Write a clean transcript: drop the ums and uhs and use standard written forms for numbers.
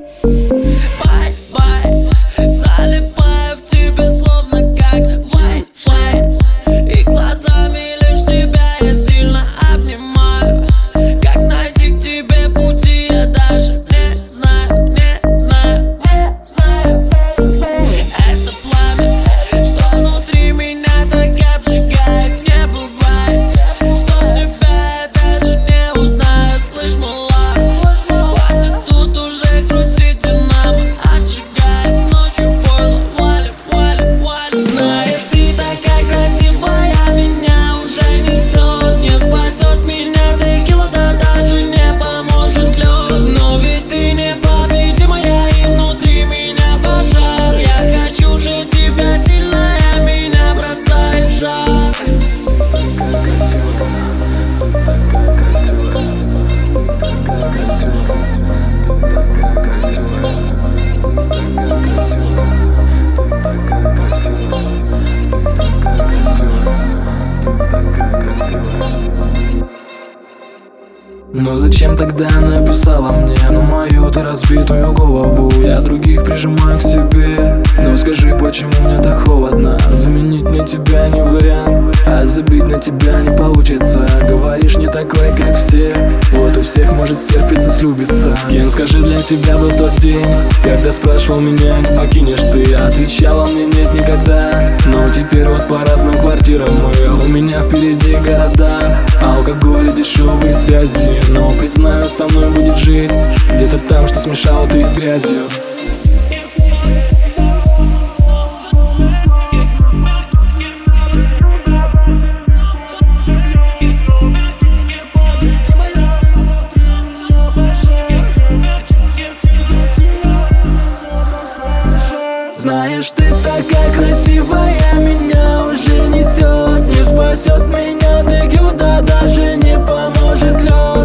Бай-бай, залипаю в тебе словно как Wi-Fi, и глазами лишь тебя я сильно обнимаю. Как найти к тебе пути, я даже не знаю, не знаю, не знаю. Это пламя, что внутри меня так обжигает. Не бывает, что тебя я даже не узнаю. Слышь, мала, хватит тут уже крутить динамо, отжигает ночью пойло, валим, валим, валим. Знаешь, ты такая красивая, меня уже несет. Не спасет меня текила, да даже не поможет лед. Но ведь ты непобедимая, и внутри меня пожар. Я хочу же тебя сильная, меня бросает в жар. Но зачем тогда написала мне на мою ты разбитую голову? Я других прижимаю к себе. Но скажи, почему мне так холодно? Заменить мне тебя не вариант, а забить на тебя не получится. Говоришь, не такой, как все. Вот у всех может стерпится, слюбиться. Кем, скажи, для тебя был тот день, когда спрашивал меня, не покинешь ты? Отвечала мне, нет, никогда. Но теперь вот по разным квартирам мы. У меня впереди города, алкоголь и дешевые связи. Но признаю, со мной будет жить где-то там, что смешал ты с грязью. Знаешь, ты такая красивая, меня уже несет. Не спасет меня текила, да даже не поможет лед.